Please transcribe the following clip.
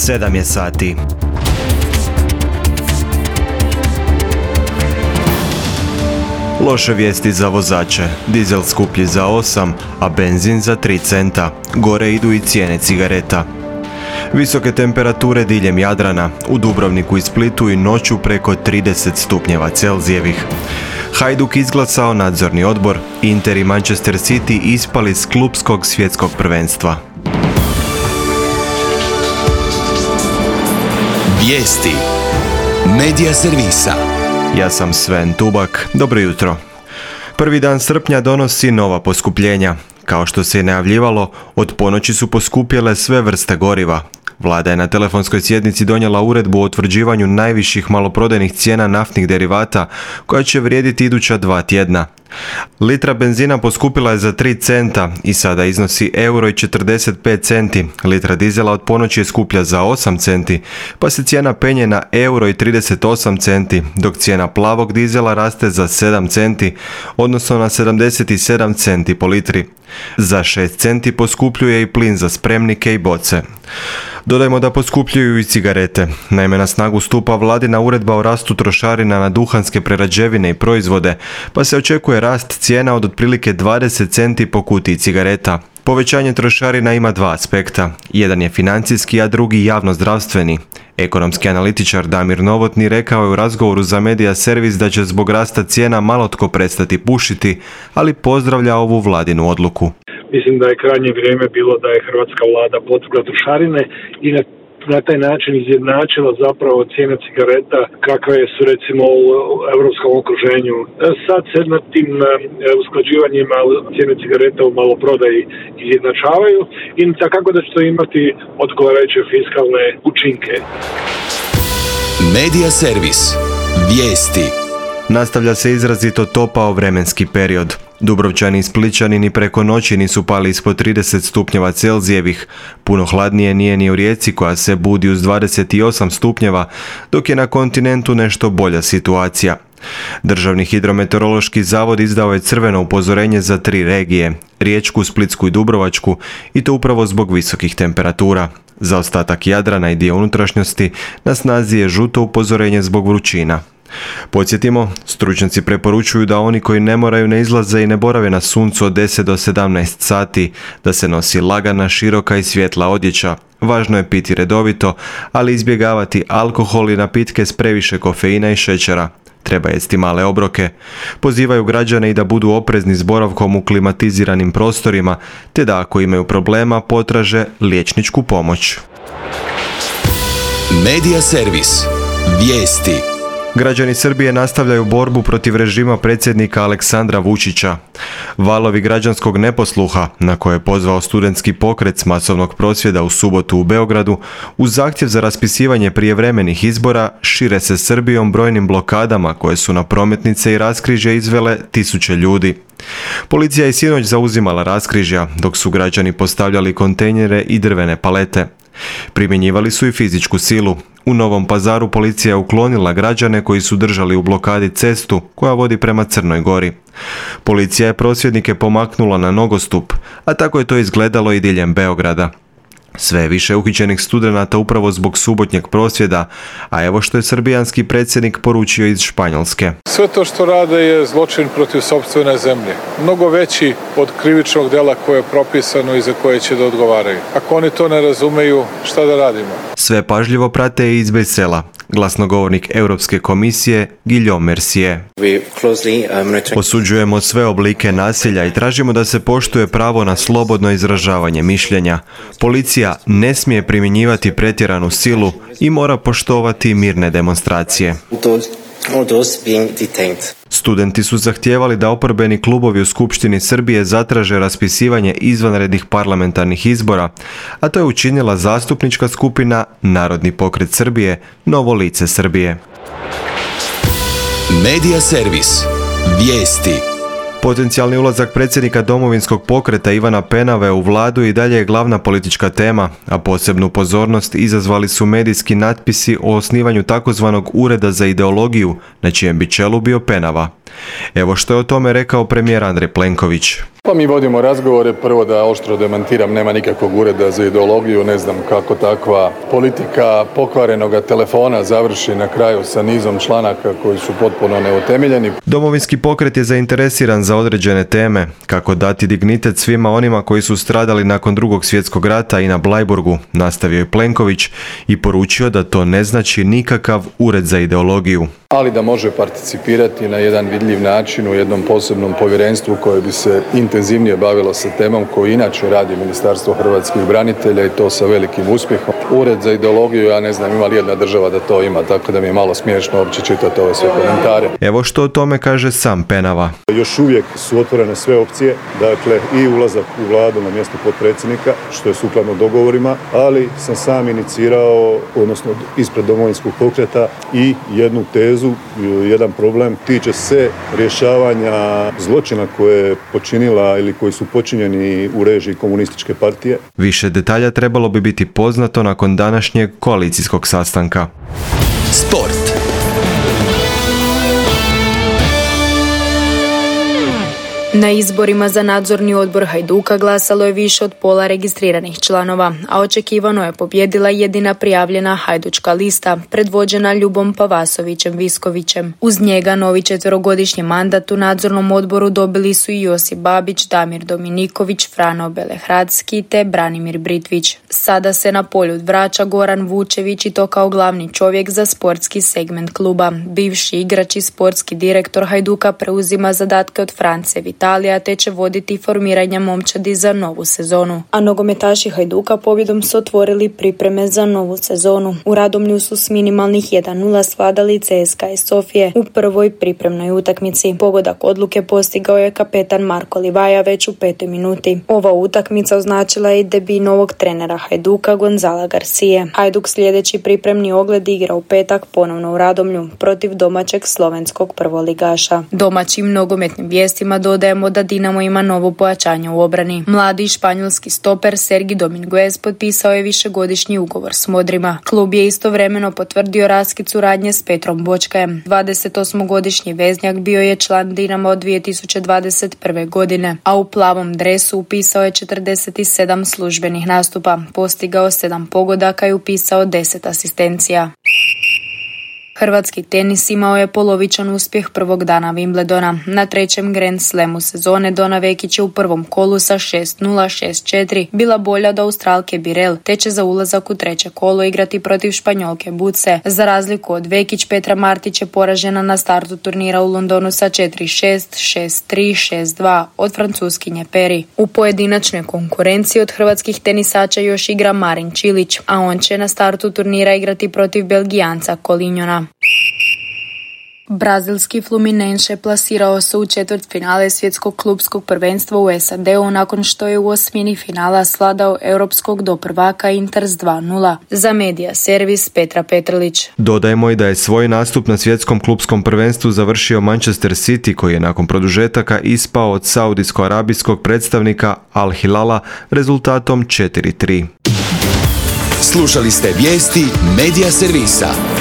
7 je sati. Loše vijesti za vozače. Dizel skuplji za 8, a benzin za 3 centa. Gore idu i cijene cigareta. Visoke temperature diljem Jadrana, u Dubrovniku i Splitu i noću preko 30 stupnjeva Celzijevih. Hajduk izglasao nadzorni odbor, Inter i Manchester City ispali s klupskog svjetskog prvenstva. Vijesti Medija servisa. Ja sam Sven Tubak, dobro jutro. Prvi dan srpnja donosi nova poskupljenja. Kao što se je najavljivalo, od ponoći su poskupjele sve vrste goriva. Vlada je na telefonskoj sjednici donijela uredbu o utvrđivanju najviših maloprodajnih cijena naftnih derivata koja će vrijediti iduća 2 tjedna. Litra benzina poskupila je za 3 centa i sada iznosi €1,45 centi. Litra dizela od ponoći je skuplja za 8 centi, pa se cijena penje na €1,38 centi, dok cijena plavog dizela raste za 7 centi, odnosno na 77 centi po litri. Za 6 centi poskupljuje i plin za spremnike i boce. Dodajmo da poskupljuju i cigarete. Naime, na snagu stupa vladina uredba o rastu trošarina na duhanske prerađevine i proizvode, pa se očekuje rast cijena od otprilike 20 centi po kutiji cigareta. Povećanje trošarina ima dva aspekta. Jedan je financijski, a drugi javno-zdravstveni. Ekonomski analitičar Damir Novotni rekao je u razgovoru za Medija servis da će zbog rasta cijena malo tko prestati pušiti, ali pozdravlja ovu vladinu odluku. Mislim da je krajnje vrijeme bilo da je hrvatska vlada podigla trošarine i na taj način izjednačila zapravo cijene cigareta kakve su recimo u europskom okruženju. Sad se nad tim usklađivanjima cijene cigareta u maloprodaji izjednačavaju i takako da će to imati odgovarajuće fiskalne učinke. Medija servis. Vijesti. Nastavlja se izrazito topao vremenski period. Dubrovčani i Splićani ni preko noći nisu pali ispod 30 stupnjeva Celzijevih. Puno hladnije nije ni u Rijeci koja se budi uz 28 stupnjeva, dok je na kontinentu nešto bolja situacija. Državni hidrometeorološki zavod izdao je crveno upozorenje za 3 regije, Riječku, Splitsku i Dubrovačku, i to upravo zbog visokih temperatura. Za ostatak Jadrana i dio unutrašnjosti na snazi je žuto upozorenje zbog vrućina. Podsjetimo, stručnjaci preporučuju da oni koji ne moraju ne izlaze i ne borave na suncu od 10 do 17 sati, da se nosi lagana, široka i svjetla odjeća. Važno je piti redovito, ali izbjegavati alkohol i napitke s previše kofeina i šećera. Treba jesti male obroke. Pozivaju građane i da budu oprezni s boravkom u klimatiziranim prostorima, te da ako imaju problema potraže liječničku pomoć. Medija servis. Vijesti. Građani Srbije nastavljaju borbu protiv režima predsjednika Aleksandra Vučića. Valovi građanskog neposluha, na koje je pozvao studentski pokret s masovnog prosvjeda u subotu u Beogradu, uz zahtjev za raspisivanje prijevremenih izbora, šire se Srbijom brojnim blokadama koje su na prometnice i raskrižje izvele tisuće ljudi. Policija je sinoć zauzimala raskrižja, dok su građani postavljali kontejnere i drvene palete. Primjenjivali su i fizičku silu. U Novom Pazaru policija je uklonila građane koji su držali u blokadi cestu koja vodi prema Crnoj Gori. Policija je prosvjednike pomaknula na nogostup, a tako je to izgledalo i diljem Beograda. Sve je više uhićenih studenata upravo zbog subotnjeg prosvjeda, a evo što je srbijanski predsjednik poručio iz Španjolske. Sve to što rade je zločin protiv sopstvene zemlje. Mnogo veći od krivičnog dela koje je propisano i za koje će da odgovaraju. Ako oni to ne razumeju, šta da radimo? Sve pažljivo prate i iz Brisela. Glasnogovornik Europske komisije Guillaume Mercier. Osuđujemo sve oblike nasilja i tražimo da se poštuje pravo na slobodno izražavanje mišljenja. Policija ne smije primjenjivati pretjeranu silu i mora poštovati mirne demonstracije. Studenti su zahtijevali da oporbeni klubovi u Skupštini Srbije zatraže raspisivanje izvanrednih parlamentarnih izbora, a to je učinila zastupnička skupina Narodni pokret Srbije, Novo lice Srbije. Medija servis. Vijesti. Potencijalni ulazak predsjednika Domovinskog pokreta Ivana Penave u vladu i dalje je glavna politička tema, a posebnu pozornost izazvali su medijski natpisi o osnivanju takozvanog Ureda za ideologiju, na čijem bi čelu bio Penava. Evo što je o tome rekao premijer Andrej Plenković. Pa mi vodimo razgovore, prvo da oštro demantiram, nema nikakvog ureda za ideologiju, ne znam kako takva politika pokvarenoga telefona završi na kraju sa nizom članaka koji su potpuno neutemeljeni. Domovinski pokret je zainteresiran za određene teme, kako dati dignitet svima onima koji su stradali nakon Drugog svjetskog rata i na Bleiburgu, nastavio je Plenković i poručio da to ne znači nikakav ured za ideologiju. Ali da može participirati na jedan vidljiv način u jednom posebnom povjerenstvu koje bi se intenzivnije bavilo sa temom koju inače radi Ministarstvo hrvatskih branitelja i to sa velikim uspjehom. Ured za ideologiju, ja ne znam ima li jedna država da to ima, tako da mi je malo smiješno uopće čitati ove sve komentare. Evo što o tome kaže sam Penava. Još uvijek su otvorene sve opcije, dakle i ulazak u vladu na mjesto potpredsjednika, što je sukladno dogovorima, ali sam sam inicirao, odnosno ispred Domovinskog pokreta i jednu tezu, jedan problem tiče se rješavanja zločina koje je počinila ili koji su počinjeni u režiji komunističke partije. Više detalja trebalo bi biti poznato nakon današnjeg koalicijskog sastanka. Sport. Na izborima za nadzorni odbor Hajduka glasalo je više od pola registriranih članova, a očekivano je pobijedila jedina prijavljena hajdučka lista, predvođena Ljubom Pavasovićem Viskovićem. Uz njega novi 4-godišnji mandat u nadzornom odboru dobili su i Josip Babić, Damir Dominiković, Frano Belehradski te Branimir Britvić. Sada se na polju vraća Goran Vučević i to kao glavni čovjek za sportski segment kluba. Bivši igrač i sportski direktor Hajduka preuzima zadatke od France Vitalija te će voditi formiranje momčadi za novu sezonu. A nogometaši Hajduka pobjedom su otvorili pripreme za novu sezonu. U Radomlju su s minimalnih 1-0 svladali CSKA iz Sofije u prvoj pripremnoj utakmici. Pogodak odluke postigao je kapetan Marko Livaja već u 5. minuti. Ova utakmica označila je i debut novog trenera Hajduka Gonzala Garcije. Hajduk sljedeći pripremni ogled igra u petak ponovno u Radomlju protiv domaćeg slovenskog prvoligaša. Domaćim nogometnim vijestima dodajemo da Dinamo ima novo pojačanje u obrani. Mladi španjolski stoper Sergi Dominguez potpisao je višegodišnji ugovor s Modrima. Klub je istovremeno potvrdio raskid suradnje s Petrom Bočkajem. 28-godišnji veznjak bio je član Dinama od 2021. godine, a u plavom dresu upisao je 47 službenih nastupa, postigao 7 pogodaka i upisao 10 asistencija. Hrvatski tenis imao je polovičan uspjeh prvog dana Wimbledona. Na trećem Grand Slamu sezone Dona Vekić je u prvom kolu sa 6-0, 6-4 bila bolja od Australke Birel, te će za ulazak u treće kolo igrati protiv Španjolke Buce. Za razliku od Vekić, Petra Martić je poražena na startu turnira u Londonu sa 4-6, 6-3, 6-2 od Francuskinje Peri. U pojedinačnoj konkurenciji od hrvatskih tenisača još igra Marin Čilić, a on će na startu turnira igrati protiv Belgijanca Kolinjona. Brazilski Fluminense plasirao se u četvrtfinale svjetskog klubskog prvenstva u SAD-u nakon što je u osmini finala svladao europskog doprvaka Inter s 2-0. Za Medija servis Petra Petrlić. Dodajmo i da je svoj nastup na svjetskom klubskom prvenstvu završio Manchester City, koji je nakon produžetaka ispao od saudijsko-arabijskog predstavnika Al Hilala rezultatom 4-3. Slušali ste vijesti Medija servisa.